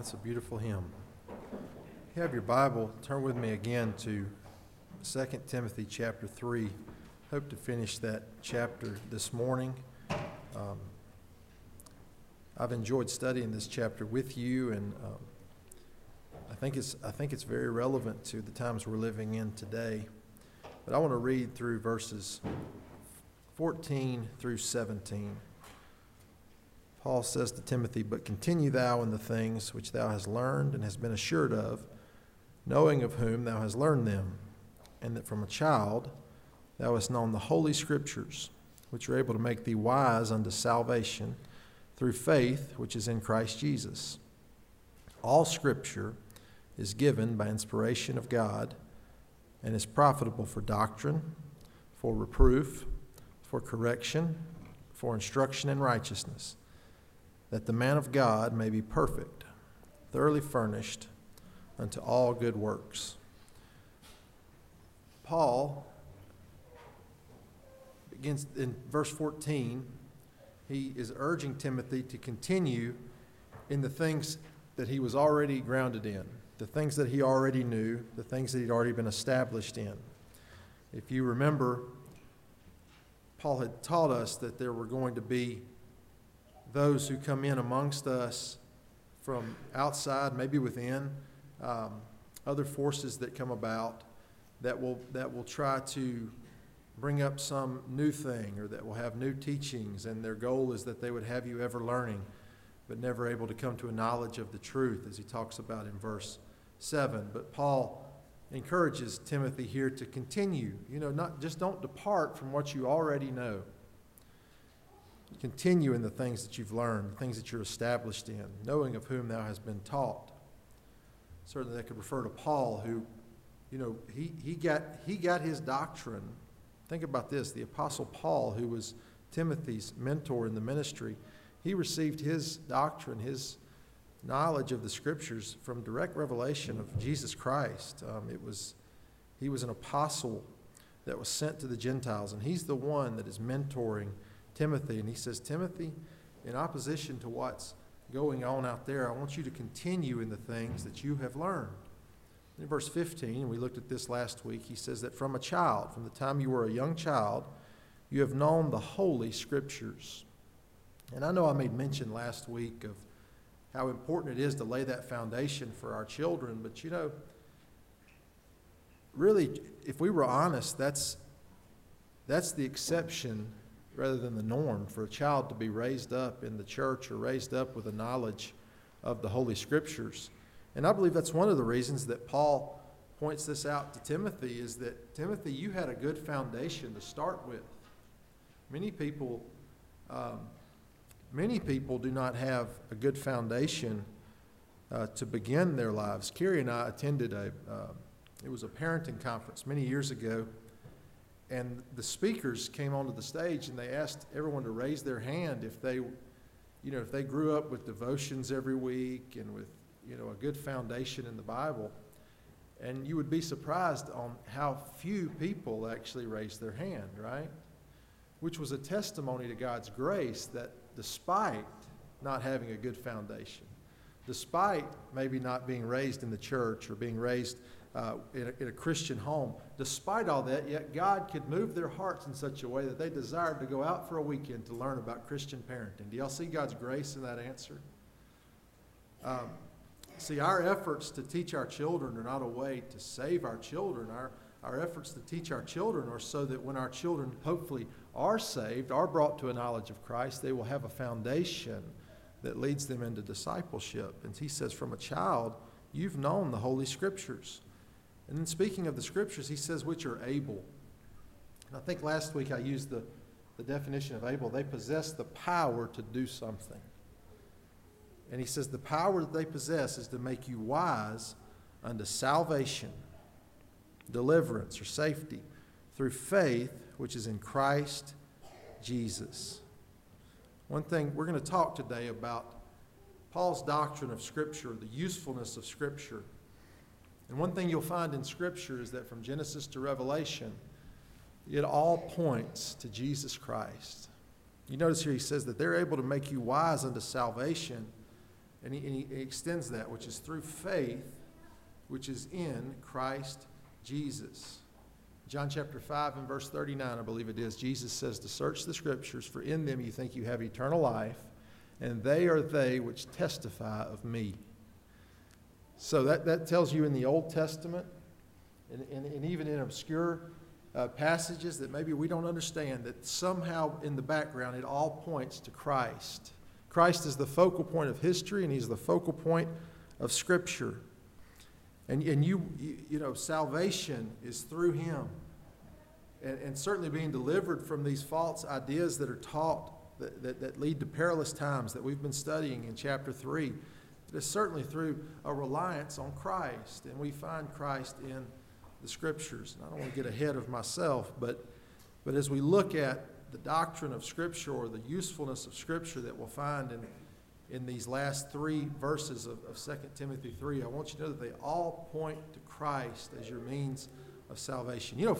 It's a beautiful hymn. If you have your Bible, turn with me again to 2 Timothy chapter 3. Hope to finish that chapter this morning. I've enjoyed studying this chapter with you, and I think it's very relevant to the times we're living in today. But I want to read through verses 14 through 17. Paul says to Timothy, "But continue thou in the things which thou hast learned and hast been assured of, knowing of whom thou hast learned them, and that from a child thou hast known the holy Scriptures, which are able to make thee wise unto salvation through faith which is in Christ Jesus. All Scripture is given by inspiration of God, and is profitable for doctrine, for reproof, for correction, for instruction in righteousness, that the man of God may be perfect, thoroughly furnished unto all good works." Paul begins in verse 14. He is urging Timothy to continue in the things that he was already grounded in, the things that he already knew, the things that he'd already been established in. If you remember, Paul had taught us that there were going to be those who come in amongst us from outside, maybe within, other forces that come about that will try to bring up some new thing, or that will have new teachings, and their goal is that they would have you ever learning but never able to come to a knowledge of the truth, as he talks about in verse 7. But Paul encourages Timothy here to continue, don't depart from what you already know. Continue in the things that you've learned, the things that you're established in, knowing of whom thou hast been taught. Certainly that could refer to Paul, who, he got his doctrine. Think about this. The Apostle Paul, who was Timothy's mentor in the ministry, he received his doctrine, his knowledge of the Scriptures from direct revelation of Jesus Christ. He was an apostle that was sent to the Gentiles, and he's the one that is mentoring Timothy. And he says, Timothy, in opposition to what's going on out there, I want you to continue in the things that you have learned. In verse 15, and we looked at this last week, he says that from a child, from the time you were a young child, you have known the Holy Scriptures. And I know I made mention last week of how important it is to lay that foundation for our children, but really, if we were honest, that's the exception rather than the norm, for a child to be raised up in the church or raised up with a knowledge of the Holy Scriptures. And I believe that's one of the reasons that Paul points this out to Timothy, is that, Timothy, you had a good foundation to start with. Many people do not have a good foundation to begin their lives. Carrie and I attended it was a parenting conference many years ago, and the speakers came onto the stage and they asked everyone to raise their hand if they grew up with devotions every week and with a good foundation in the Bible. And you would be surprised on how few people actually raised their hand, right? Which was a testimony to God's grace, that despite not having a good foundation, despite maybe not being raised in the church or being raised in a Christian home, despite all that, yet God could move their hearts in such a way that they desired to go out for a weekend to learn about Christian parenting. Do y'all see God's grace in that answer? See, our efforts to teach our children are not a way to save our children. Our efforts to teach our children are so that when our children hopefully are saved, are brought to a knowledge of Christ, they will have a foundation that leads them into discipleship. And he says, from a child, you've known the Holy Scriptures. And then speaking of the Scriptures, he says, which are able. And I think last week I used the definition of able. They possess the power to do something. And he says the power that they possess is to make you wise unto salvation, deliverance, or safety, through faith which is in Christ Jesus. One thing, we're going to talk today about Paul's doctrine of Scripture, the usefulness of Scripture. And one thing you'll find in Scripture is that from Genesis to Revelation, it all points to Jesus Christ. You notice here he says that they're able to make you wise unto salvation And he extends that, which is through faith, which is in Christ Jesus. John chapter 5 and verse 39, I believe it is, Jesus says to search the Scriptures, for in them you think you have eternal life, and they are they which testify of me. So that tells you in the Old Testament, and even in obscure passages that maybe we don't understand, that somehow in the background it all points to Christ. Christ is the focal point of history, and he's the focal point of Scripture. And you know, salvation is through him. And certainly being delivered from these false ideas that are taught that lead to perilous times that we've been studying in chapter 3. It is certainly through a reliance on Christ. And we find Christ in the Scriptures. And I don't want to get ahead of myself, but as we look at the doctrine of Scripture, or the usefulness of Scripture that we'll find in these last 3 verses of 2 Timothy 3, I want you to know that they all point to Christ as your means of salvation. You know,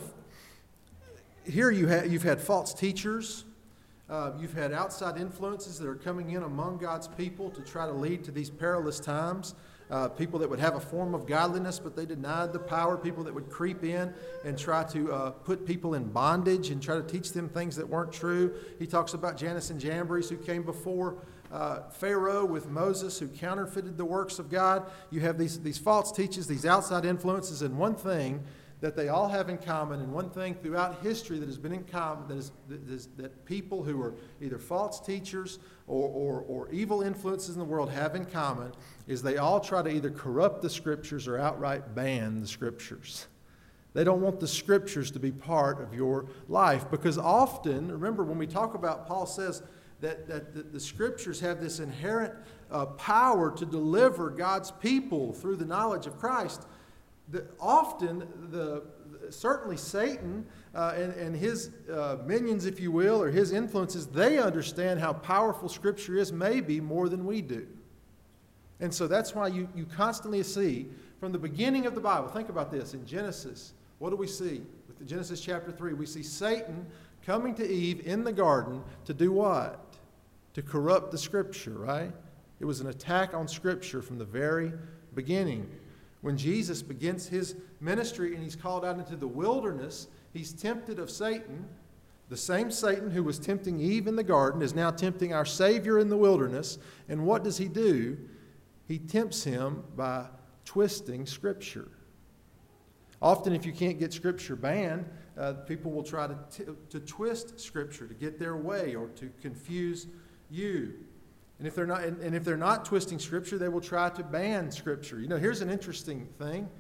here you've had false teachers. You've had outside influences that are coming in among God's people to try to lead to these perilous times. People that would have a form of godliness, but they denied the power. People that would creep in and try to put people in bondage and try to teach them things that weren't true. He talks about Jannes and Jambres, who came before Pharaoh with Moses, who counterfeited the works of God. You have these false teachers, these outside influences, and one thing that they all have in common, and one thing throughout history that has been in common, that people who are either false teachers or evil influences in the world have in common, is they all try to either corrupt the Scriptures or outright ban the Scriptures. They don't want the Scriptures to be part of your life, because often, remember when we talk about, Paul says that the Scriptures have this inherent power to deliver God's people through the knowledge of Christ. Certainly Satan and his minions, if you will, or his influences, they understand how powerful Scripture is, maybe more than we do. And so that's why you constantly see, from the beginning of the Bible, think about this, in Genesis, what do we see? With Genesis chapter 3, we see Satan coming to Eve in the garden to do what? To corrupt the Scripture, right? It was an attack on Scripture from the very beginning. When Jesus begins his ministry and he's called out into the wilderness, he's tempted of Satan. The same Satan who was tempting Eve in the garden is now tempting our Savior in the wilderness. And what does he do? He tempts him by twisting Scripture. Often if you can't get Scripture banned, people will try to twist Scripture to get their way or to confuse you. And if they're not twisting Scripture, they will try to ban Scripture. You know, here's an interesting thing.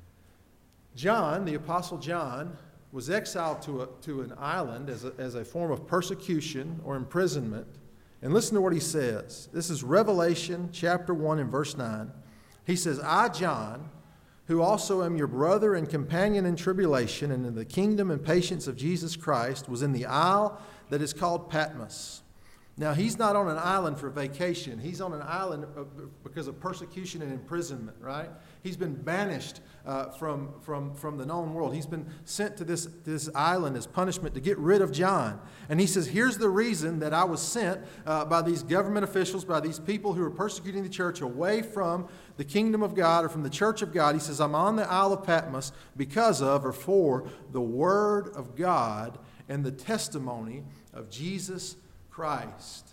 John, the Apostle John, was exiled to an island as a form of persecution or imprisonment. And listen to what he says. This is Revelation chapter 1 and verse 9. He says, I, John, who also am your brother and companion in tribulation and in the kingdom and patience of Jesus Christ, was in the isle that is called Patmos. Now, he's not on an island for vacation. He's on an island because of persecution and imprisonment, right? He's been banished from the known world. He's been sent to this island as punishment to get rid of John. And he says, here's the reason that I was sent by these government officials, by these people who are persecuting the church away from the kingdom of God or from the church of God. He says, I'm on the Isle of Patmos because of or for the word of God and the testimony of Jesus Christ.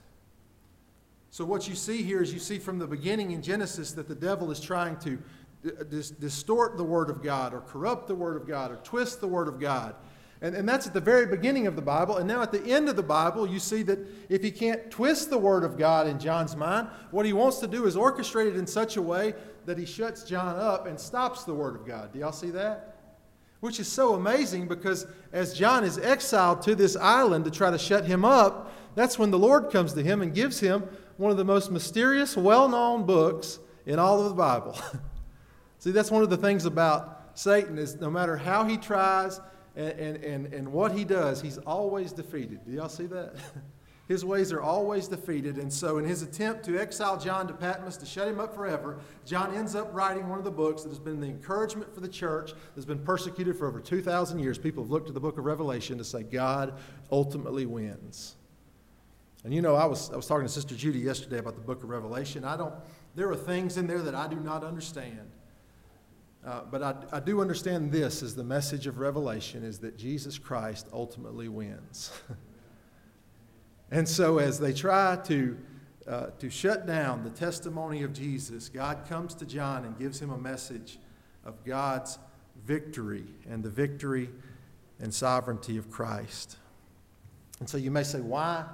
So what you see here is you see from the beginning in Genesis that the devil is trying to distort the Word of God or corrupt the Word of God or twist the Word of God. And that's at the very beginning of the Bible. And now at the end of the Bible, you see that if he can't twist the Word of God in John's mind, what he wants to do is orchestrate it in such a way that he shuts John up and stops the Word of God. Do y'all see that? Which is so amazing, because as John is exiled to this island to try to shut him up, that's when the Lord comes to him and gives him one of the most mysterious, well-known books in all of the Bible. See, that's one of the things about Satan, is no matter how he tries and what he does, he's always defeated. Do y'all see that? His ways are always defeated. And so in his attempt to exile John to Patmos, to shut him up forever, John ends up writing one of the books that has been the encouragement for the church, that's been persecuted for over 2,000 years. People have looked at the book of Revelation to say God ultimately wins. And you know, I was talking to Sister Judy yesterday about the book of Revelation. I There are things in there that I do not understand. But I do understand this as the message of Revelation, is that Jesus Christ ultimately wins. And so as they try to shut down the testimony of Jesus, God comes to John and gives him a message of God's victory and the victory and sovereignty of Christ. And so you may say, why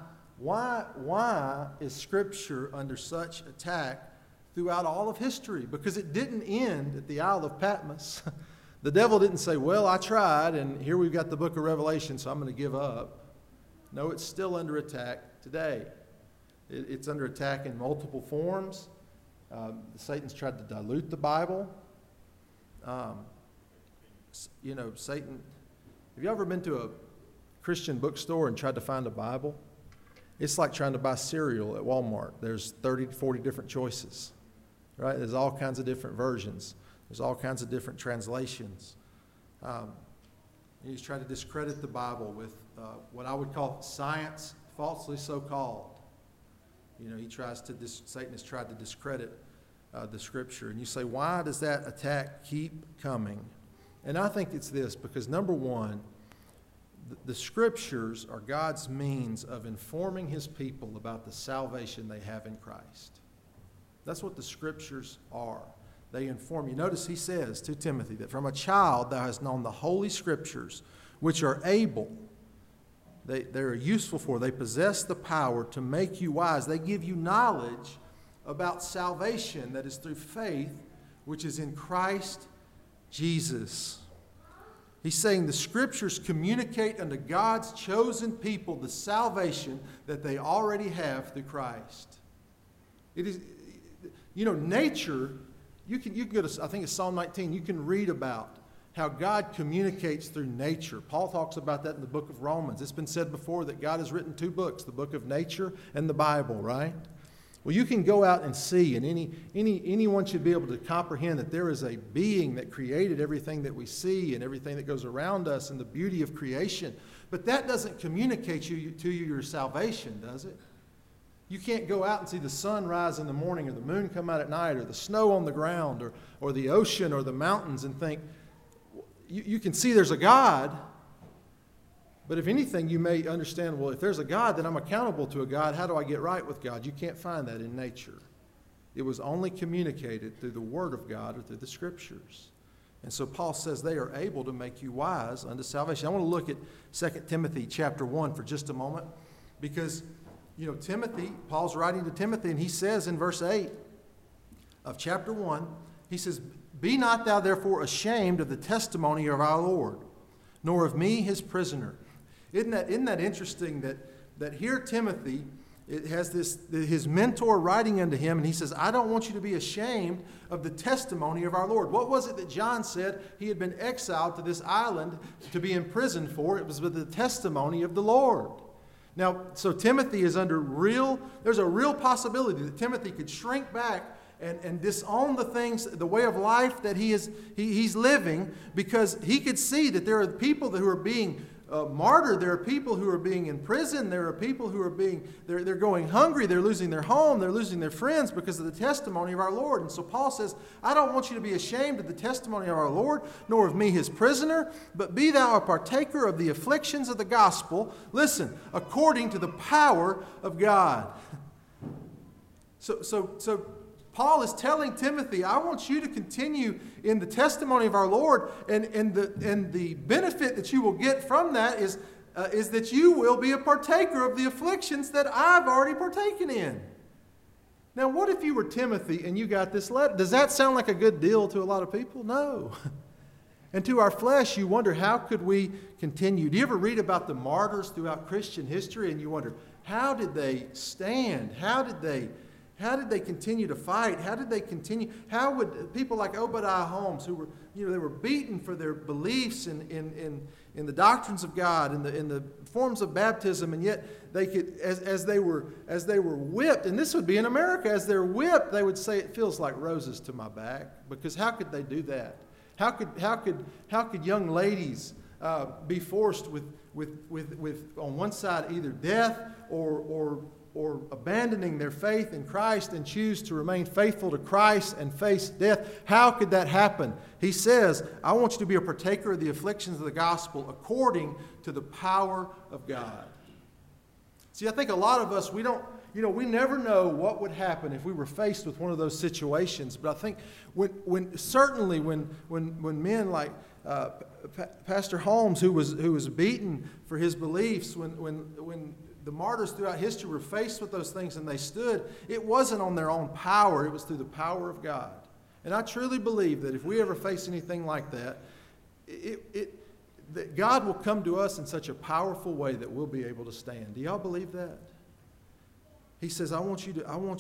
is Scripture under such attack throughout all of history? Because it didn't end at the Isle of Patmos. The devil didn't say, well, I tried, and here we've got the book of Revelation, so I'm going to give up. No, it's still under attack today. It's under attack in multiple forms. Satan's tried to dilute the Bible. Satan... Have you ever been to a Christian bookstore and tried to find a Bible? It's like trying to buy cereal at Walmart. There's 30 to 40 different choices, right? There's all kinds of different versions. There's all kinds of different translations. He's trying to discredit the Bible with what I would call science, falsely so-called. Satan has tried to discredit the Scripture. And you say, why does that attack keep coming? And I think it's this, because number one, the Scriptures are God's means of informing His people about the salvation they have in Christ. That's what the Scriptures are. They inform you. Notice he says to Timothy that from a child thou hast known the Holy Scriptures, which are able, they're useful for, they possess the power to make you wise. They give you knowledge about salvation that is through faith, which is in Christ Jesus. He's saying the Scriptures communicate unto God's chosen people the salvation that they already have through Christ. It is, nature, you can go to, I think it's Psalm 19, you can read about how God communicates through nature. Paul talks about that in the book of Romans. It's been said before that God has written two books, the book of nature and the Bible, right? Well, you can go out and see, and anyone should be able to comprehend that there is a being that created everything that we see and everything that goes around us and the beauty of creation. But that doesn't communicate to you your salvation, does it? You can't go out and see the sun rise in the morning or the moon come out at night or the snow on the ground or the ocean or the mountains and think, you can see there's a God. But if anything, you may understand, well, if there's a God, then I'm accountable to a God. How do I get right with God? You can't find that in nature. It was only communicated through the Word of God or through the Scriptures. And so Paul says they are able to make you wise unto salvation. I want to look at 2 Timothy chapter 1 for just a moment, because, Timothy, Paul's writing to Timothy, and he says in verse 8 of chapter 1, he says, "Be not thou therefore ashamed of the testimony of our Lord, nor of me his prisoner." Isn't that interesting that here Timothy, it has his mentor writing unto him, and he says, I don't want you to be ashamed of the testimony of our Lord. What was it that John said he had been exiled to this island to be imprisoned for? It was with the testimony of the Lord. Now, so Timothy is there's a real possibility that Timothy could shrink back and disown the things, the way of life that he's living, because he could see that there are people who are being martyred. There are people who are being imprisoned. There are people who are they're going hungry. They're losing their home. They're losing their friends because of the testimony of our Lord. And so Paul says, I don't want you to be ashamed of the testimony of our Lord, nor of me his prisoner, but be thou a partaker of the afflictions of the gospel. Listen, according to the power of God. So Paul is telling Timothy, I want you to continue in the testimony of our Lord, and the benefit that you will get from that is that you will be a partaker of the afflictions that I've already partaken in. Now, what if you were Timothy and you got this letter? Does that sound like a good deal to a lot of people? No. And to our flesh, you wonder, how could we continue? Do you ever read about the martyrs throughout Christian history and you wonder, how did they stand? How did they continue to fight? How did they continue? How would people like Obadiah Holmes, who were, they were beaten for their beliefs in the doctrines of God, in the forms of baptism, and yet they could, as they were whipped, and this would be in America, as they're whipped, they would say, it feels like roses to my back, because how could they do that? How could young ladies be forced with on one side either death or or abandoning their faith in Christ and choose to remain faithful to Christ and face death. How could that happen? He says, I want you to be a partaker of the afflictions of the gospel according to the power of God. See, I think a lot of us, we never know what would happen if we were faced with one of those situations. But I think when men like Pastor Holmes, who was beaten for his beliefs, when the martyrs throughout history were faced with those things and they stood, it wasn't on their own power, it was through the power of God. And I truly believe that if we ever face anything like that, that God will come to us in such a powerful way that we'll be able to stand. Do y'all believe that? He says, I want you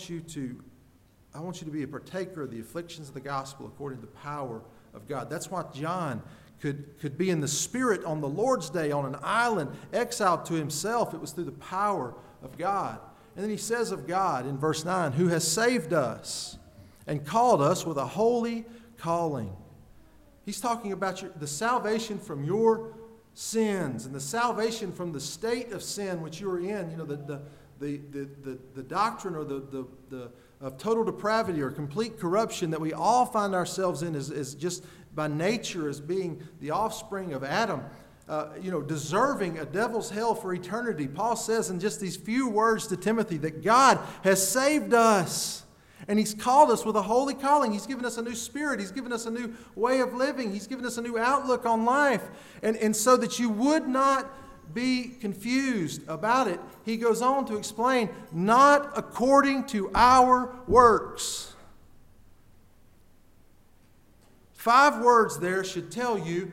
to be a partaker of the afflictions of the gospel according to the power of God. That's why John could be in the Spirit on the Lord's Day on an island, exiled to himself. It was through the power of God. And then he says of God in verse 9, who has saved us and called us with a holy calling. He's talking about the salvation from your sins and the salvation from the state of sin which you are in. You know, the doctrine or of total depravity or complete corruption that we all find ourselves in is just by nature as being the offspring of Adam, deserving a devil's hell for eternity. Paul says in just these few words to Timothy that God has saved us and He's called us with a holy calling. He's given us a new spirit. He's given us a new way of living. He's given us a new outlook on life. And so that you would not be confused about it, he goes on to explain, not according to our works. 5 words there should tell you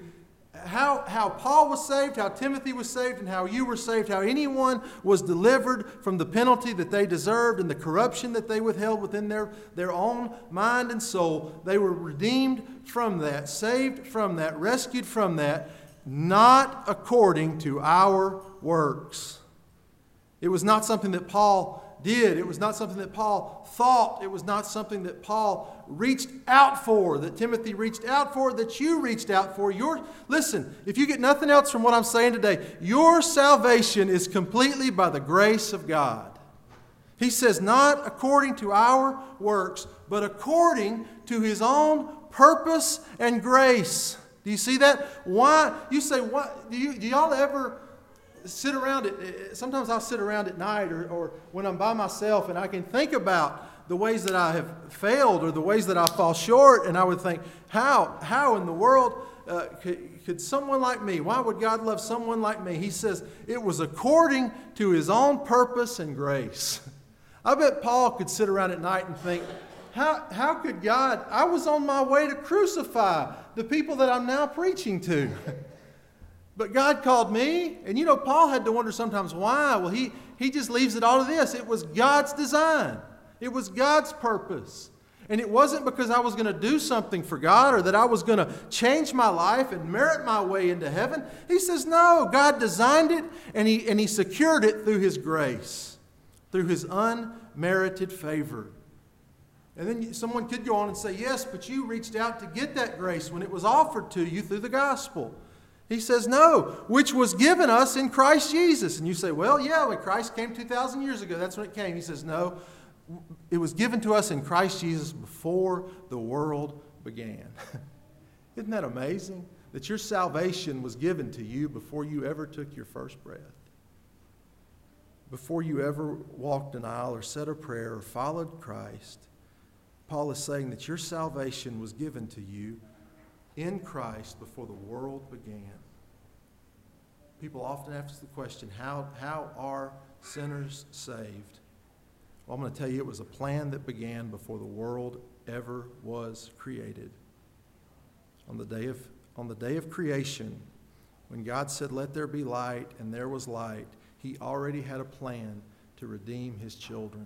how Paul was saved, how Timothy was saved, and how you were saved, how anyone was delivered from the penalty that they deserved and the corruption that they withheld within their own mind and soul. They were redeemed from that, saved from that, rescued from that, not according to our works. It was not something that Paul did. It was not something that Paul thought. It was not something that Paul reached out for, that Timothy reached out for, that you reached out for. Listen, if you get nothing else from what I'm saying today, your salvation is completely by the grace of God. He says, not according to our works, but according to His own purpose and grace. Do you see that? Why? You say, what? Do y'all ever sit around sometimes I'll sit around at night or when I'm by myself and I can think about the ways that I have failed or the ways that I fall short, and I would think, how in the world could someone like me, why would God love someone like me? He says, it was according to His own purpose and grace. I bet Paul could sit around at night and think, how could God, I was on my way to crucify the people that I'm now preaching to. But God called me, and Paul had to wonder sometimes why. Well, he just leaves it all to this. It was God's design. It was God's purpose. And it wasn't because I was going to do something for God or that I was going to change my life and merit my way into heaven. He says, no, God designed it, and he secured it through His grace, through His unmerited favor. And then someone could go on and say, yes, but you reached out to get that grace when it was offered to you through the gospel. He says, no, which was given us in Christ Jesus. And you say, well, yeah, when Christ came 2,000 years ago, that's when it came. He says, no, it was given to us in Christ Jesus before the world began. Isn't that amazing? That your salvation was given to you before you ever took your first breath. Before you ever walked an aisle or said a prayer or followed Christ. Paul is saying that your salvation was given to you in Christ before the world began. People often ask the question, how are sinners saved? Well, I'm going to tell you, it was a plan that began before the world ever was created. On the day of creation, when God said, let there be light, and there was light, He already had a plan to redeem His children.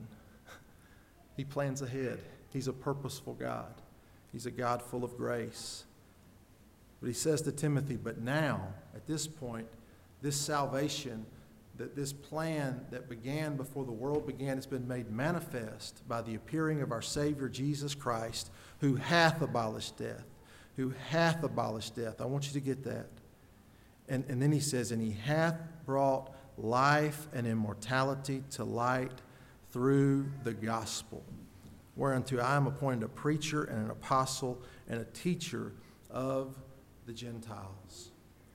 He plans ahead. He's a purposeful God. He's a God full of grace. But he says to Timothy, but now, at this point, this salvation, that this plan that began before the world began has been made manifest by the appearing of our Savior Jesus Christ, who hath abolished death. Who hath abolished death. I want you to get that. And then he says, and He hath brought life and immortality to light through the gospel, whereunto I am appointed a preacher and an apostle and a teacher of the Gentiles.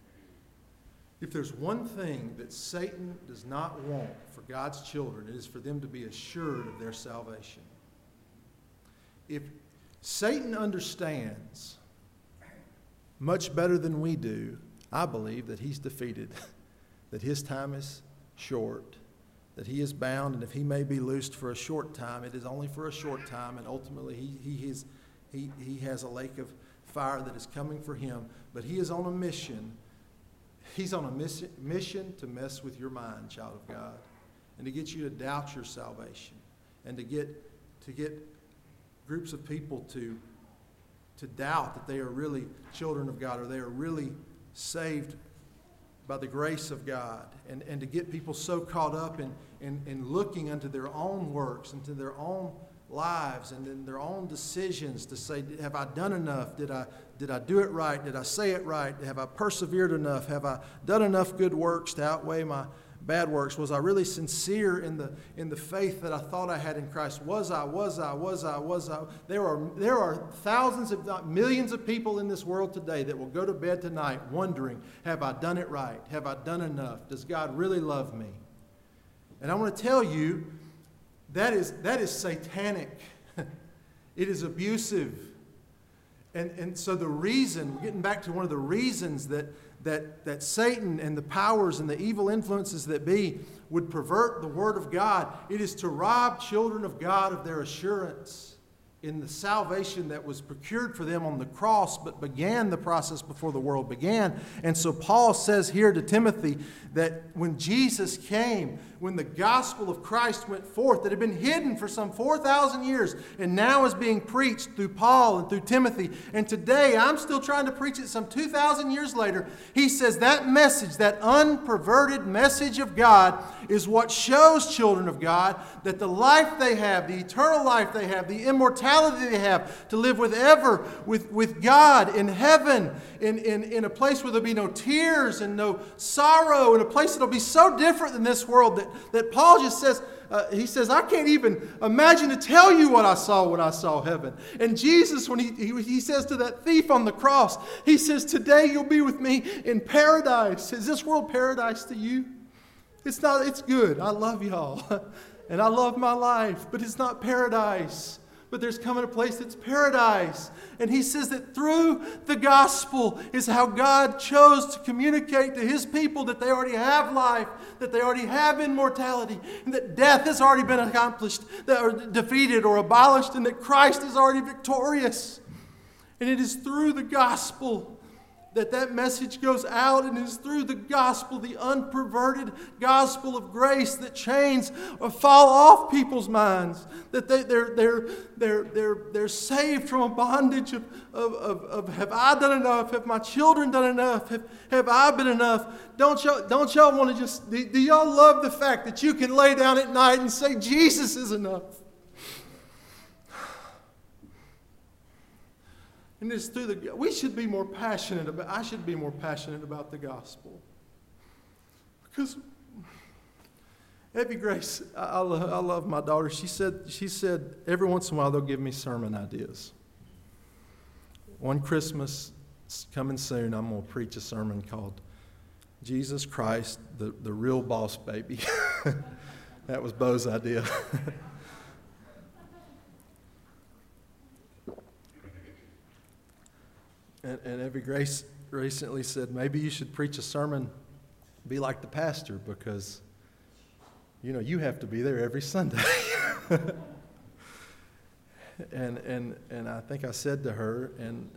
If there's one thing that Satan does not want for God's children, it is for them to be assured of their salvation. If Satan understands much better than we do, I believe, that he's defeated, that his time is short, that he is bound, and if he may be loosed for a short time, it is only for a short time, and ultimately he has a lake of fire that is coming for him. But he is on a mission. He's on a mission to mess with your mind, child of God, and to get you to doubt your salvation, and to get groups of people to doubt that they are really children of God, or they are really saved by the grace of God, and to get people so caught up in looking unto their own works, into their own lives, and in their own decisions to say, have I done enough? Did I do it right? Did I say it right? Have I persevered enough? Have I done enough good works to outweigh my bad works? Was I really sincere in the faith that I thought I had in Christ? Was I? There are thousands, if not millions, of people in this world today that will go to bed tonight wondering, have I done it right? Have I done enough? Does God really love me? And I want to tell you, that is satanic. It is abusive. And so the reason, getting back to one of the reasons that Satan and the powers and the evil influences that be would pervert the Word of God, it is to rob children of God of their assurance in the salvation that was procured for them on the cross, but began the process before the world began. And so Paul says here to Timothy that when Jesus came, when the gospel of Christ went forth, that had been hidden for some 4,000 years, and now is being preached through Paul and through Timothy. And today, I'm still trying to preach it some 2,000 years later. He says that message, that unperverted message of God, is what shows children of God that the life they have, the eternal life they have, the immortality they have, to live with God in heaven, in a place where there'll be no tears and no sorrow, in a place that'll be so different than this world that Paul just says, he says, I can't even imagine to tell you what I saw when I saw heaven. And Jesus, when he says to that thief on the cross, he says, today you'll be with me in paradise. Is this world paradise to you? It's not. It's good. I love y'all. And I love my life, but it's not paradise. But there's coming a place that's paradise. And he says that through the gospel is how God chose to communicate to his people that they already have life, that they already have immortality, and that death has already been accomplished, or defeated or abolished, and that Christ is already victorious. And it is through the gospel that message goes out, and it is through the gospel, the unperverted gospel of grace, that chains fall off people's minds, that they're saved from a bondage of have I done enough? Have my children done enough? Have I been enough? Don't y'all want to just, do y'all love the fact that you can lay down at night and say, Jesus is enough? And it's through I should be more passionate about the gospel. Because Evie Grace, I love my daughter. She said every once in a while they'll give me sermon ideas. One Christmas coming soon, I'm going to preach a sermon called Jesus Christ, the Real Boss Baby. That was Bo's idea. And Evie Grace recently said, maybe you should preach a sermon, be like the pastor, because, you have to be there every Sunday. and I think I said to her, and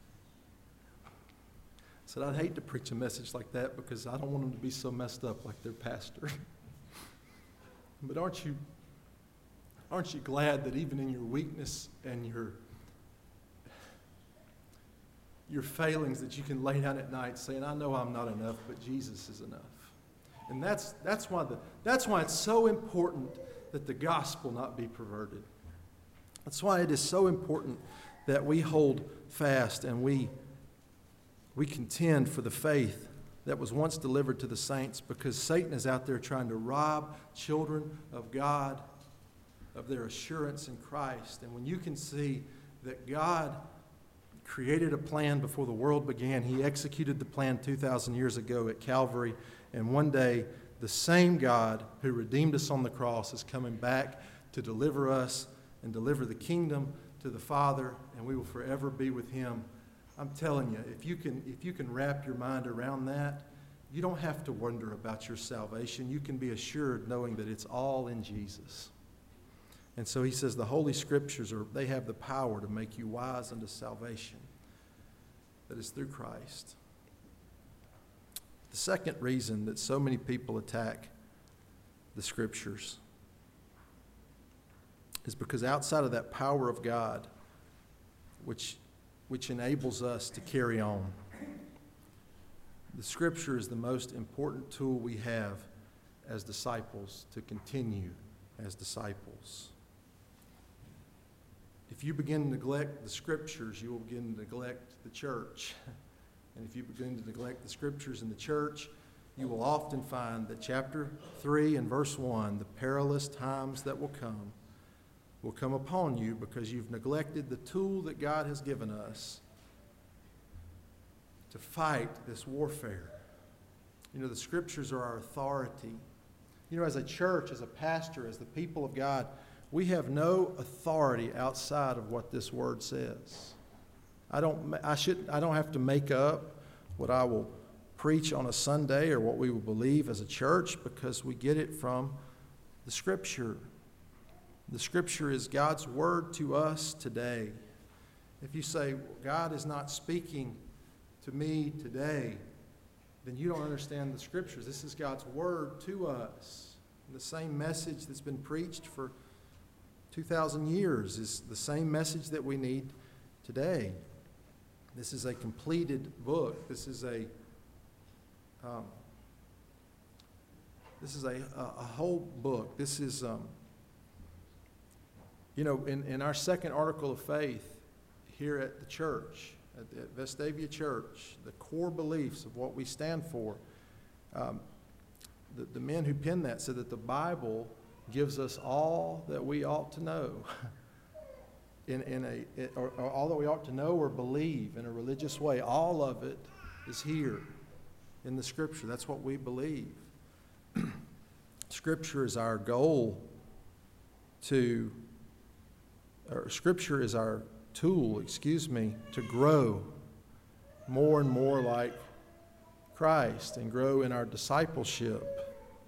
I said, I'd hate to preach a message like that because I don't want them to be so messed up like their pastor. But aren't you glad that even in your weakness and your failings, that you can lay down at night saying, I know I'm not enough, but Jesus is enough. And that's why it's so important that the gospel not be perverted. That's why it is so important that we hold fast and we contend for the faith that was once delivered to the saints, because Satan is out there trying to rob children of God of their assurance in Christ. And when you can see that God created a plan before the world began, He executed the plan 2,000 years ago at Calvary, and one day the same God who redeemed us on the cross is coming back to deliver us and deliver the kingdom to the Father, and we will forever be with Him. I'm telling you, if you can wrap your mind around that, you don't have to wonder about your salvation. You can be assured knowing that it's all in Jesus. And so he says the Holy Scriptures, they have the power to make you wise unto salvation. That is through Christ. The second reason that so many people attack the Scriptures is because outside of that power of God, which enables us to carry on, the Scripture is the most important tool we have as disciples to continue as disciples. If you begin to neglect the Scriptures, you will begin to neglect the church. And if you begin to neglect the Scriptures in the church, you will often find that chapter 3 and verse 1, the perilous times that will come upon you because you've neglected the tool that God has given us to fight this warfare. You know, the Scriptures are our authority. You know, as a church, as a pastor, as the people of God, we have no authority outside of what this Word says. I don't have to make up what I will preach on a Sunday or what we will believe as a church because we get it from the Scripture. The Scripture is God's Word to us today. If you say, God is not speaking to me today, then you don't understand the Scriptures. This is God's Word to us. And the same message that's been preached for 2,000 years is the same message that we need today. This is a completed book. This is a whole book. This is, in our second article of faith here at the church, at Vestavia Church, the core beliefs of what we stand for, the men who penned that said that the Bible gives us all that we ought to know. Or all that we ought to know or believe in a religious way. All of it is here in the Scripture. That's what we believe. Scripture is our goal Scripture is our tool, to grow more and more like Christ and grow in our discipleship.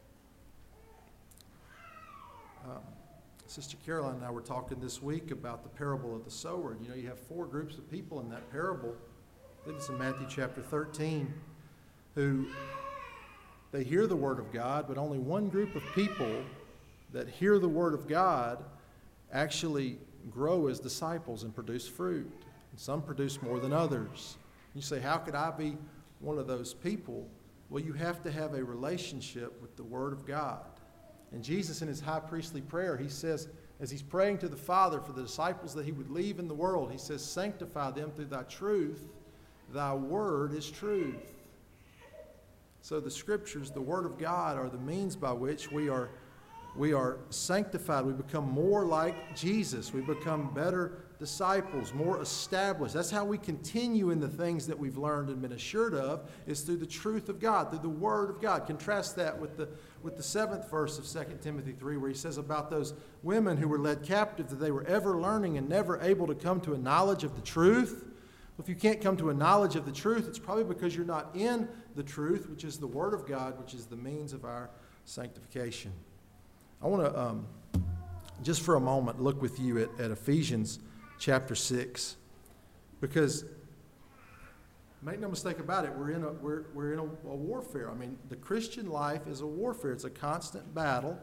Sister Caroline and I were talking this week about the parable of the sower. You know, you have 4 groups of people in that parable. I think it's in Matthew chapter 13, who they hear the Word of God, but only one group of people that hear the Word of God actually grow as disciples and produce fruit. And some produce more than others. You say, how could I be one of those people? Well, you have to have a relationship with the Word of God. And Jesus, in his high priestly prayer, he says, as he's praying to the Father for the disciples that he would leave in the world, he says, sanctify them through thy truth. Thy word is truth. So the Scriptures, the Word of God, are the means by which we are sanctified. We become more like Jesus. We become better disciples, more established. That's how we continue in the things that we've learned and been assured of, is through the truth of God, through the Word of God. Contrast that with the 7th verse of 2 Timothy 3, where he says about those women who were led captive, that they were ever learning and never able to come to a knowledge of the truth. If you can't come to a knowledge of the truth, it's probably because you're not in the truth, which is the Word of God, which is the means of our sanctification. I want to, just for a moment, look with you at Ephesians chapter 6, because make no mistake about it, we're in a warfare. I mean, the Christian life is a warfare. It's a constant battle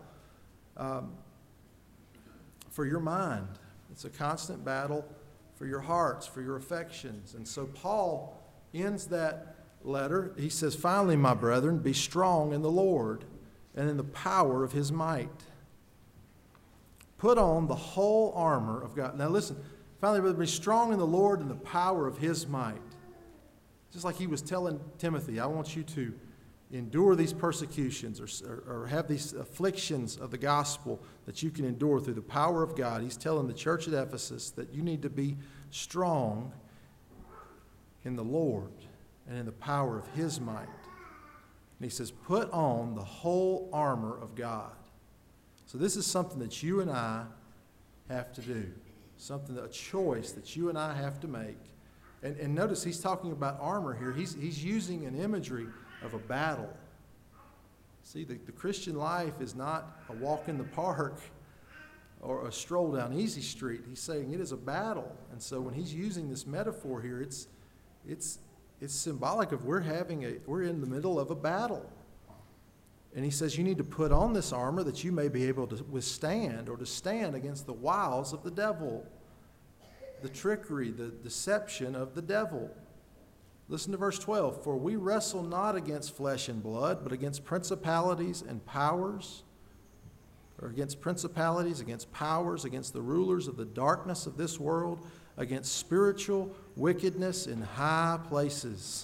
for your mind. It's a constant battle for your hearts, for your affections. And so Paul ends that letter. He says, finally, my brethren, be strong in the Lord and in the power of his might. Put on the whole armor of God. Now listen, finally, brother, be strong in the Lord and the power of his might. Just like he was telling Timothy, I want you to endure these persecutions or have these afflictions of the gospel that you can endure through the power of God. He's telling the church at Ephesus that you need to be strong in the Lord and in the power of His might. And he says, put on the whole armor of God. So this is something that you and I have to do. A choice that you and I have to make. And notice he's talking about armor here. He's using an imagery of a battle. See, the Christian life is not a walk in the park or a stroll down easy street. He's saying it is a battle. And so when he's using this metaphor here, it's symbolic of we're in the middle of a battle. And he says you need to put on this armor that you may be able to withstand or to stand against the wiles of the devil, the trickery, the deception of the devil. Listen to verse 12. For we wrestle not against flesh and blood, but against principalities and powers, against powers, against the rulers of the darkness of this world, against spiritual wickedness in high places.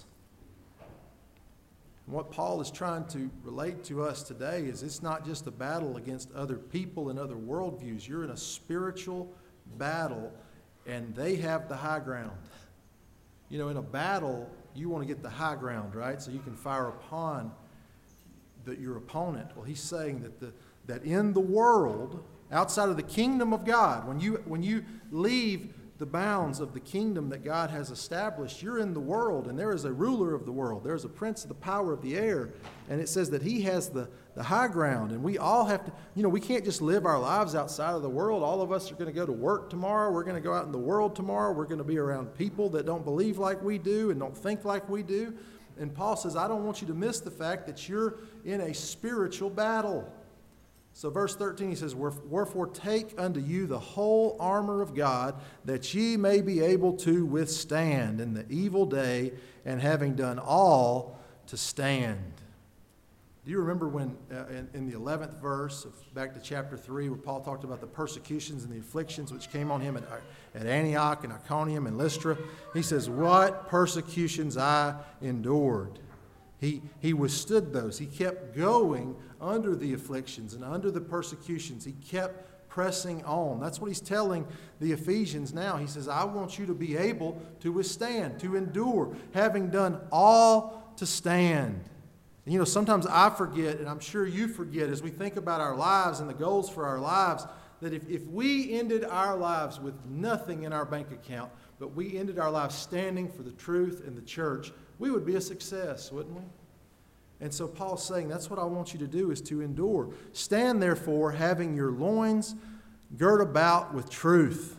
And what Paul is trying to relate to us today is it's not just a battle against other people and other worldviews. You're in a spiritual battle, and they have the high ground. You know, in a battle, you want to get the high ground, right? So you can fire upon your opponent. Well, he's saying that in the world, outside of the kingdom of God, when you leave the bounds of the kingdom that God has established, you're in the world, and there is a ruler of the world. There's a prince of the power of the air, and it says that he has the high ground, and we all have to, we can't just live our lives outside of the world. All of us are going to go to work tomorrow. We're going to go out in the world tomorrow. We're going to be around people that don't believe like we do and don't think like we do. And Paul says, I don't want you to miss the fact that you're in a spiritual battle. So verse 13, he says, wherefore take unto you the whole armor of God, that ye may be able to withstand in the evil day, and having done all, to stand. Do you remember when in the 11th verse of back to chapter 3, where Paul talked about the persecutions and the afflictions which came on him at Antioch and Iconium and Lystra? He says, what persecutions I endured. He withstood those. He kept going under the afflictions and under the persecutions. He kept pressing on. That's what he's telling the Ephesians now. He says, I want you to be able to withstand, to endure, having done all to stand. And sometimes I forget, and I'm sure you forget, as we think about our lives and the goals for our lives, that if we ended our lives with nothing in our bank account, but we ended our lives standing for the truth and the church, we would be a success, wouldn't we? And so Paul's saying, that's what I want you to do, is to endure. Stand therefore, having your loins girt about with truth.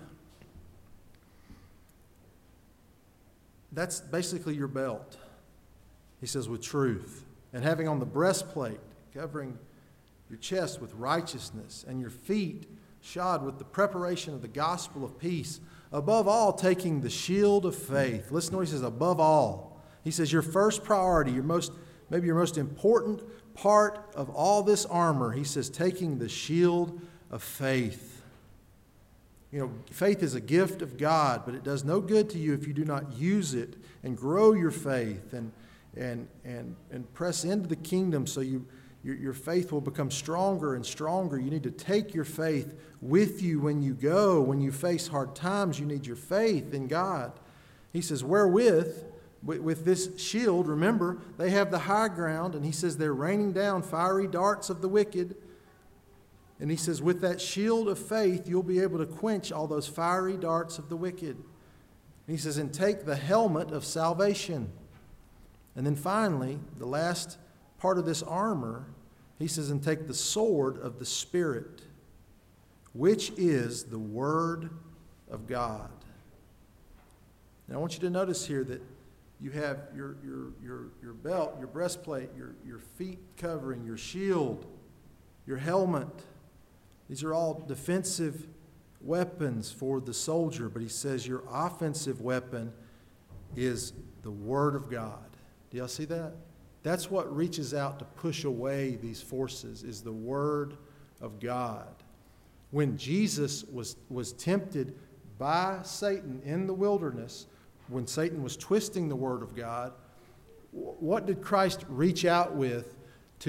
That's basically your belt. He says, with truth. And having on the breastplate, covering your chest with righteousness, and your feet shod with the preparation of the gospel of peace. Above all, taking the shield of faith. Listen to what he says, above all. He says your first priority, maybe your most important part of all this armor, he says, taking the shield of faith. Faith is a gift of God, but it does no good to you if you do not use it and grow your faith and press into the kingdom so your faith will become stronger and stronger. You need to take your faith with you when you go. When you face hard times, you need your faith in God. He says, wherewith, with this shield, remember, they have the high ground, and he says they're raining down fiery darts of the wicked. And he says, with that shield of faith, you'll be able to quench all those fiery darts of the wicked. And he says, and take the helmet of salvation. And then finally, the last part of this armor, he says, and take the sword of the Spirit, which is the Word of God. Now I want you to notice here that you have your belt, your breastplate, your feet covering, your shield, your helmet. These are all defensive weapons for the soldier, but he says your offensive weapon is the Word of God. Do y'all see that? That's what reaches out to push away these forces, is the Word of God. When Jesus was tempted by Satan in the wilderness, when Satan was twisting the Word of God, what did Christ reach out with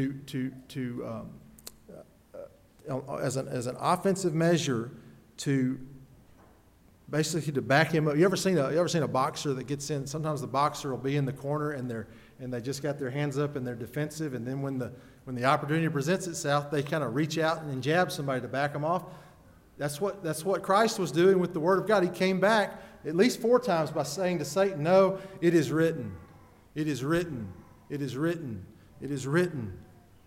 as an offensive measure to basically to back him up? You ever seen a boxer that gets in? Sometimes the boxer will be in the corner and they just got their hands up and they're defensive, and then when the opportunity presents itself, they kind of reach out and jab somebody to back them off. That's what Christ was doing with the Word of God. He came back at least 4 times by saying to Satan, "No, it is written. It is written. It is written. It is written."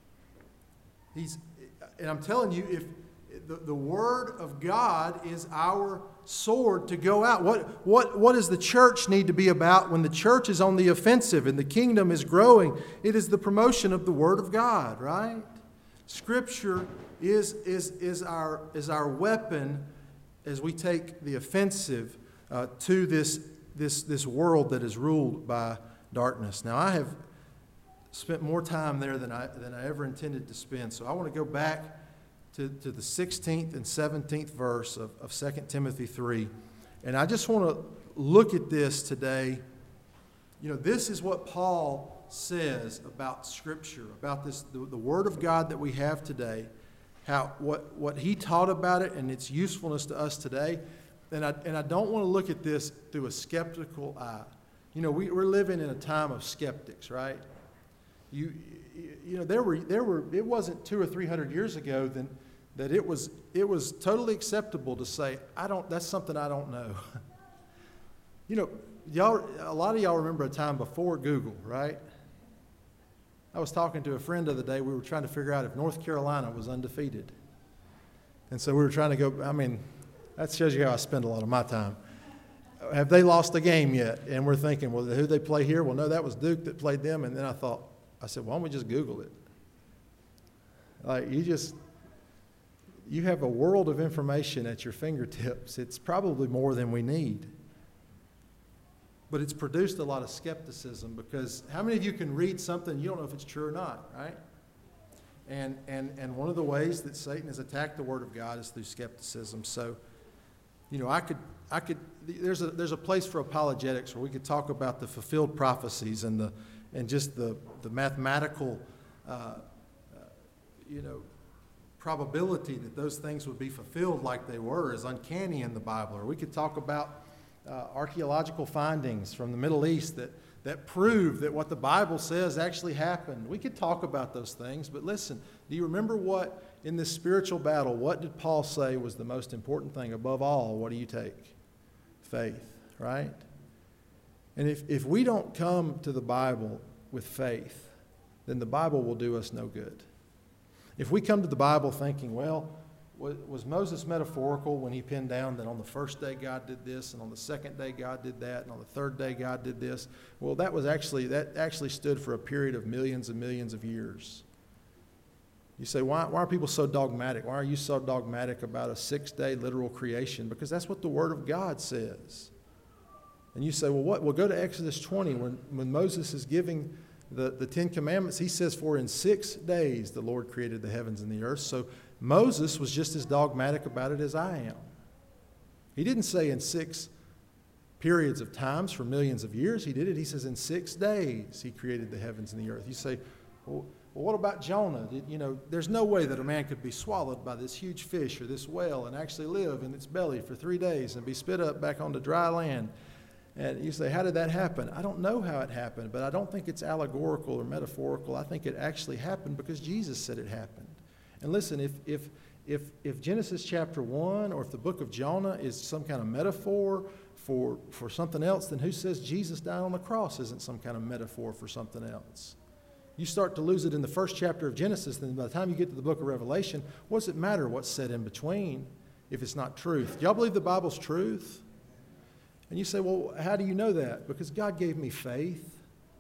And I'm telling you, if the Word of God is our sword to go out. What does the church need to be about when the church is on the offensive and the kingdom is growing? It is the promotion of the Word of God, right? Scripture is our weapon as we take the offensive to this world that is ruled by darkness. Now, I have spent more time there than I ever intended to spend, so I want to go back to the 16th and 17th verse of 2 Timothy 3. And I just want to look at this today. You know, this is what Paul says about Scripture, about this, the Word of God that we have today, what he taught about it and its usefulness to us today. And I don't want to look at this through a skeptical eye. You know, we're living in a time of skeptics, right? You know, it wasn't 200 or 300 years ago that it was totally acceptable to say, that's something I don't know. You know, a lot of y'all remember a time before Google, right? I was talking to a friend the other day. We were trying to figure out if North Carolina was undefeated. And so we were trying to go, I mean, that shows you how I spend a lot of my time. Have they lost a game yet? And we're thinking, well, who they play here? Well, no, that was Duke that played them. And then I said, why don't we just Google it? Like, you have a world of information at your fingertips. It's probably more than we need. But it's produced a lot of skepticism, because how many of you can read something and you don't know if it's true or not, right? And one of the ways that Satan has attacked the Word of God is through skepticism. So, you know, there's a place for apologetics where we could talk about the fulfilled prophecies and just the mathematical, probability that those things would be fulfilled like they were is uncanny in the Bible. Or we could talk about archaeological findings from the Middle East that prove that what the Bible says actually happened. We could talk about those things, but listen, do you remember what, in this spiritual battle, what did Paul say was the most important thing? Above all, what do you take? Faith, right? And if we don't come to the Bible with faith, then the Bible will do us no good. If we come to the Bible thinking, well, was Moses metaphorical when he pinned down that on the first day God did this, and on the second day God did that, and on the third day God did this? Well, that actually stood for a period of millions and millions of years. You say, why are people so dogmatic? Why are you so dogmatic about a 6-day literal creation? Because that's what the Word of God says. And you say, well, what? Well, go to Exodus 20 when Moses is giving the 10 Commandments. He says, for in 6 days the Lord created the heavens and the earth. So Moses was just as dogmatic about it as I am. He didn't say in 6 periods of times for millions of years. He did it. He says in 6 days he created the heavens and the earth. You say, well, what about Jonah? There's no way that a man could be swallowed by this huge fish or this whale and actually live in its belly for 3 days and be spit up back onto dry land. And you say, how did that happen? I don't know how it happened, but I don't think it's allegorical or metaphorical. I think it actually happened because Jesus said it happened. And listen, if Genesis chapter 1 or if the book of Jonah is some kind of metaphor for something else, then who says Jesus died on the cross isn't some kind of metaphor for something else? You start to lose it in the first chapter of Genesis, then by the time you get to the book of Revelation, what does it matter what's said in between if it's not truth? Do y'all believe the Bible's truth? And you say, well, how do you know that? Because God gave me faith.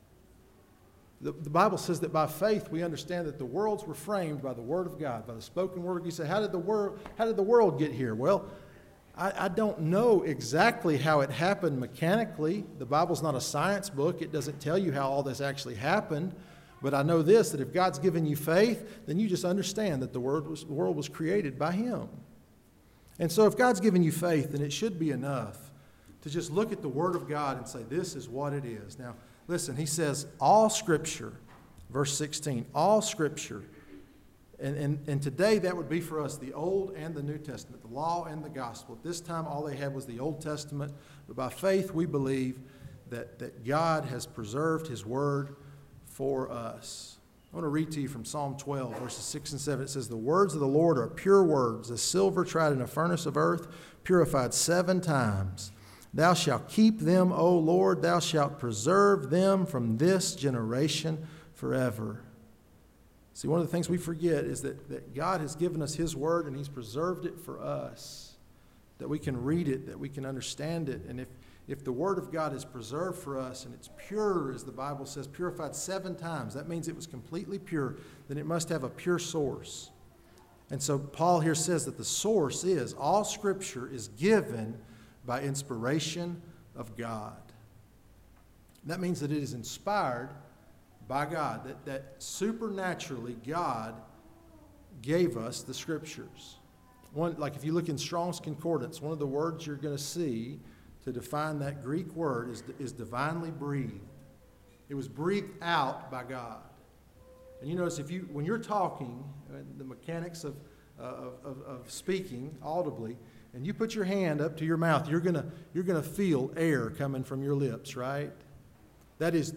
The Bible says that by faith we understand that the worlds were framed by the Word of God, by the spoken Word. You say, how did the world get here? Well, I don't know exactly how it happened mechanically. The Bible's not a science book. It doesn't tell you how all this actually happened. But I know this, that if God's given you faith, then you just understand that the world was created by Him. And so if God's given you faith, then it should be enough to just look at the Word of God and say, this is what it is. Now, Listen, he says, all Scripture, verse 16, all Scripture. And today that would be for us the Old and the New Testament, the law and the gospel. At this time, all they had was the Old Testament. But by faith, we believe that God has preserved his word for us. I want to read to you from Psalm 12, verses 6 and 7. It says, the words of the Lord are pure words, as silver tried in a furnace of earth, purified 7 times. Thou shalt keep them, O Lord, thou shalt preserve them from this generation forever. See, one of the things we forget is that God has given us his word and he's preserved it for us, that we can read it, that we can understand it. And if the word of God is preserved for us and it's pure, as the Bible says, purified 7 times, that means it was completely pure, then it must have a pure source. And so Paul here says that the source is, all Scripture is given by inspiration of God. That means that it is inspired by God, that supernaturally God gave us the Scriptures. Like if you look in Strong's Concordance, one of the words you're going to see to define that Greek word is divinely breathed. It was breathed out by God. And you notice when you're talking, the mechanics of speaking audibly, and you put your hand up to your mouth, you're gonna feel air coming from your lips, right? That is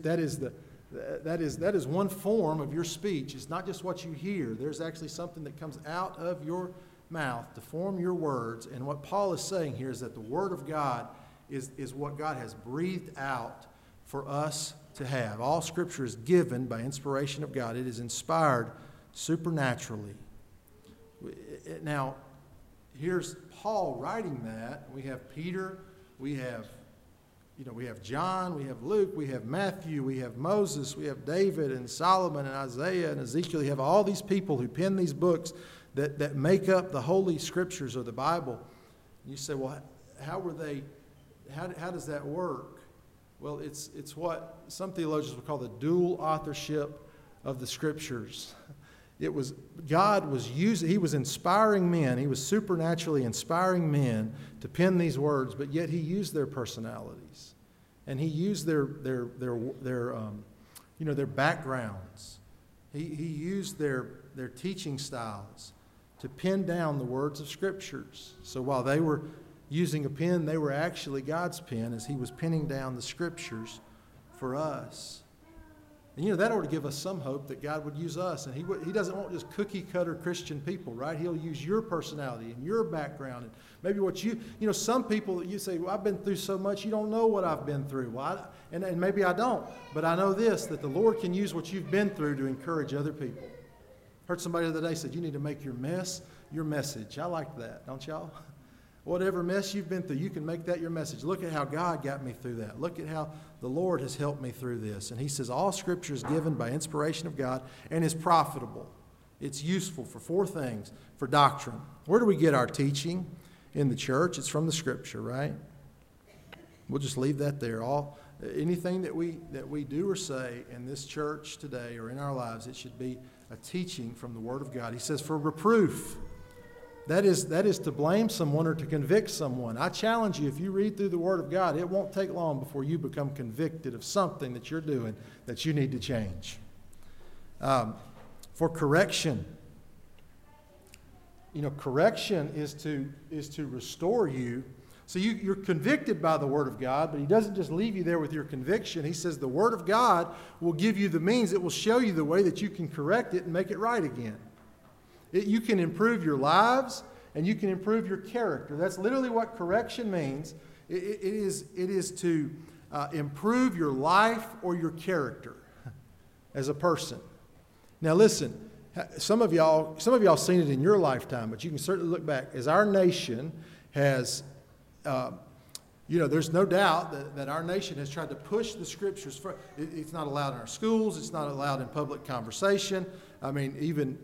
one form of your speech. It's not just what you hear. There's actually something that comes out of your mouth to form your words. And what Paul is saying here is that the Word of God is what God has breathed out for us to have. All Scripture is given by inspiration of God. It is inspired supernaturally. Now, here's Paul writing that. We have Peter, we have John, we have Luke, we have Matthew, we have Moses, we have David and Solomon and Isaiah and Ezekiel. You have all these people who pen these books that make up the Holy Scriptures or the Bible. You say, well, how does that work? Well, it's what some theologians would call the dual authorship of the Scriptures. He was inspiring men. He was supernaturally inspiring men to pen these words, but yet he used their personalities, and he used their backgrounds. He used their teaching styles to pen down the words of Scriptures. So while they were using a pen, they were actually God's pen as he was penning down the Scriptures for us. And that ought to give us some hope that God would use us. And he doesn't want just cookie-cutter Christian people, right? He'll use your personality and your background. And maybe what some people that you say, well, I've been through so much, you don't know what I've been through. Well, and maybe I don't. But I know this, that the Lord can use what you've been through to encourage other people. Heard somebody the other day said, you need to make your mess your message. I like that, don't y'all? Whatever mess you've been through, you can make that your message. Look at how God got me through that. Look at how the Lord has helped me through this. And he says all Scripture is given by inspiration of God and is profitable. It's useful for 4 things. For doctrine. Where do we get our teaching in the church? It's from the Scripture, right? We'll just leave that there. Anything that we do or say in this church today or in our lives, it should be a teaching from the Word of God. He says for reproof. That is to blame someone or to convict someone. I challenge you, if you read through the Word of God, it won't take long before you become convicted of something that you're doing that you need to change. For correction. Correction is to restore you. So you're convicted by the Word of God, but he doesn't just leave you there with your conviction. He says the Word of God will give you the means. It will show you the way that you can correct it and make it right again. You can improve your lives, and you can improve your character. That's literally what correction means. It is to improve your life or your character as a person. Now listen, some of y'all seen it in your lifetime, but you can certainly look back. As our nation has, there's no doubt that our nation has tried to push the Scriptures. It's not allowed in our schools. It's not allowed in public conversation. I mean, even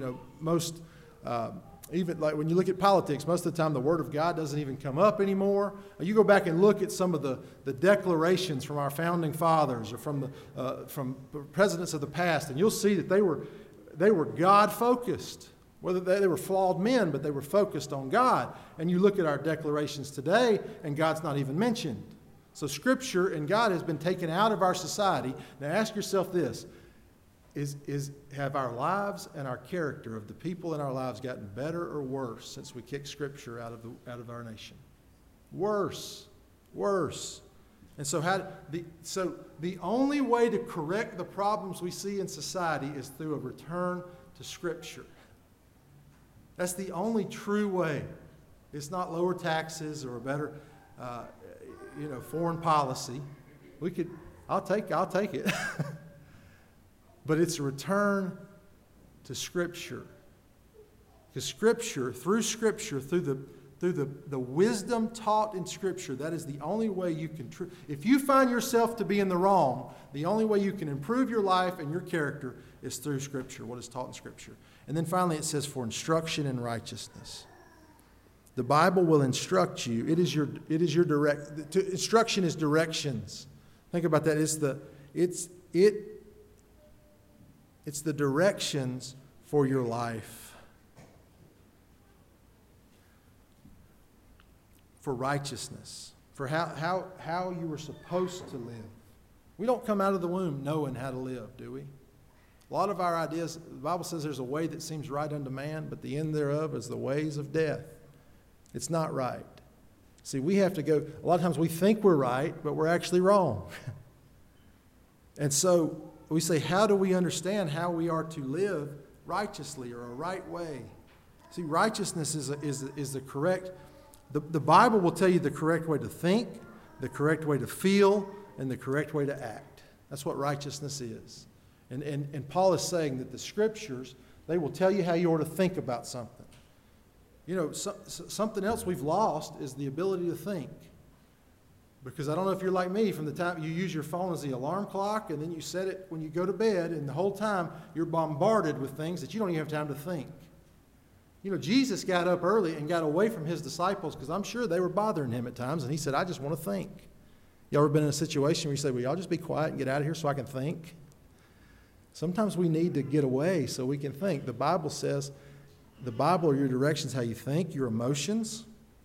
like when you look at politics, most of the time the Word of God doesn't even come up anymore. You go back and look at some of the declarations from our founding fathers or from presidents of the past, and you'll see that they were God-focused. Whether they were flawed men, but they were focused on God. And you look at our declarations today, and God's not even mentioned. So Scripture and God has been taken out of our society. Now ask yourself this. Have our lives and our character of the people in our lives gotten better or worse since we kicked Scripture out of our nation? Worse. And so the only way to correct the problems we see in society is through a return to Scripture. That's the only true way. It's not lower taxes or a better foreign policy. I'll take it. But it's a return to Scripture. Because Scripture, through the wisdom taught in Scripture, that is the only way you can... If you find yourself to be in the wrong, the only way you can improve your life and your character is through Scripture, what is taught in Scripture. And then finally it says, for instruction in righteousness. The Bible will instruct you. It is your instruction is directions. Think about that. It's the directions for your life. For righteousness. For how you were supposed to live. We don't come out of the womb knowing how to live, do we? A lot of our ideas, the Bible says there's a way that seems right unto man, but the end thereof is the ways of death. It's not right. See, we have to go, a lot of times we think we're right, but we're actually wrong. And so we say, how do we understand how we are to live righteously or a right way? See, righteousness is the correct, the Bible will tell you the correct way to think, the correct way to feel, and the correct way to act. That's what righteousness is. And Paul is saying that the Scriptures, they will tell you how you ought to think about something. Something else we've lost is the ability to think. Because I don't know if you're like me, from the time you use your phone as the alarm clock and then you set it when you go to bed, and the whole time you're bombarded with things that you don't even have time to think. Jesus got up early and got away from his disciples because I'm sure they were bothering him at times, and he said, I just want to think. You ever been in a situation where you say, well, y'all just be quiet and get out of here so I can think? Sometimes we need to get away so we can think. The Bible says, the Bible are your directions, how you think, your emotions.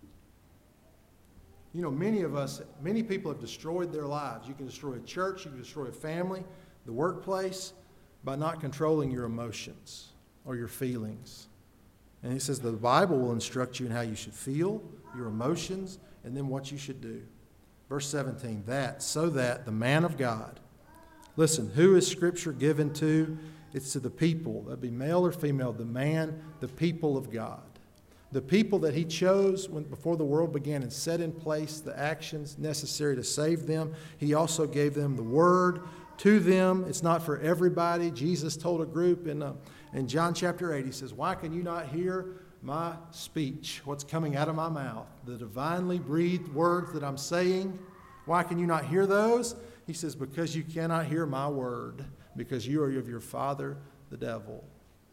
Many people have destroyed their lives. You can destroy a church, you can destroy a family, the workplace, by not controlling your emotions or your feelings. And he says the Bible will instruct you in how you should feel, your emotions, and then what you should do. Verse 17, so that the man of God, listen, who is Scripture given to? It's to the people, that'd be male or female, the people of God. The people that he chose before the world began and set in place the actions necessary to save them. He also gave them the word to them. It's not for everybody. Jesus told a group in John chapter 8, he says, why can you not hear my speech, what's coming out of my mouth, the divinely breathed words that I'm saying? Why can you not hear those? He says, because you cannot hear my word, because you are of your father, the devil.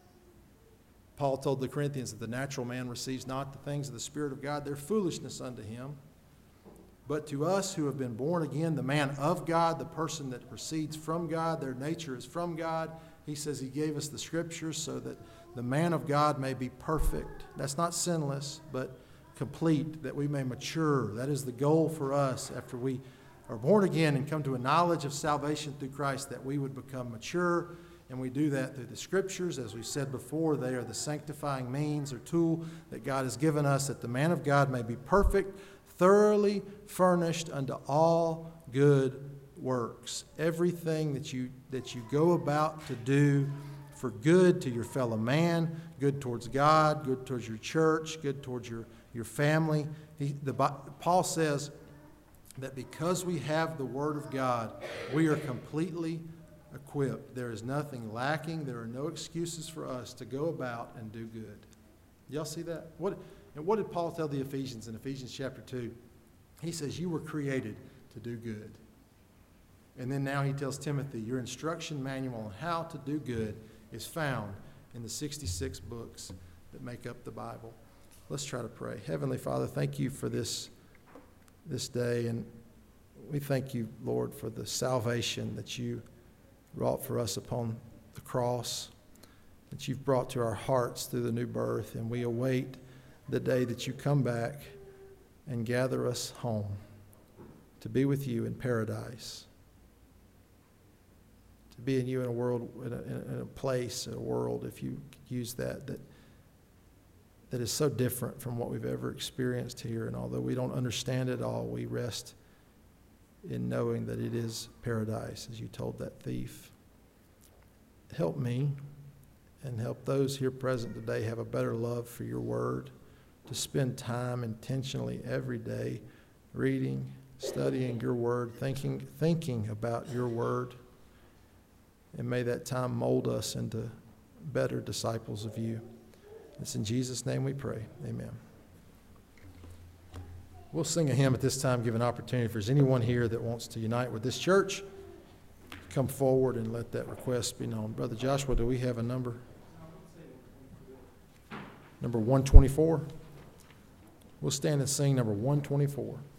Paul told the Corinthians that the natural man receives not the things of the Spirit of God. They're foolishness unto him. But to us who have been born again, the man of God, the person that proceeds from God, their nature is from God, he says he gave us the Scriptures so that the man of God may be perfect. That's not sinless, but complete, that we may mature. That is the goal for us after we are born again and come to a knowledge of salvation through Christ, that we would become mature. And we do that through the Scriptures. As we said before, they are the sanctifying means or tool that God has given us, that the man of God may be perfect, thoroughly furnished unto all good works. Everything that you go about to do for good to your fellow man, good towards God, good towards your church, good towards your family. Paul says that because we have the Word of God, we are completely equipped. There is nothing lacking. There are no excuses for us to go about and do good. Y'all see that? What did Paul tell the Ephesians in Ephesians chapter 2? He says, you were created to do good. And then now he tells Timothy, your instruction manual on how to do good is found in the 66 books that make up the Bible. Let's try to pray. Heavenly Father, thank you for this day. And we thank you, Lord, for the salvation that you wrought for us upon the cross, that you've brought to our hearts through the new birth, and we await the day that you come back and gather us home. to be with you in paradise, to be in you in a world, in a place, in a world, if you use that is so different from what we've ever experienced here. And although we don't understand it all, we rest in knowing that it is paradise, as you told that thief. Help me and help those here present today have a better love for your word, to spend time intentionally every day reading, studying your word, thinking about your word. And may that time mold us into better disciples of you. It's in Jesus' name we pray. Amen. We'll sing a hymn at this time, give an opportunity if there's anyone here that wants to unite with this church, come forward and let that request be known. Brother Joshua, do we have a number? Number 124. We'll stand and sing number 124.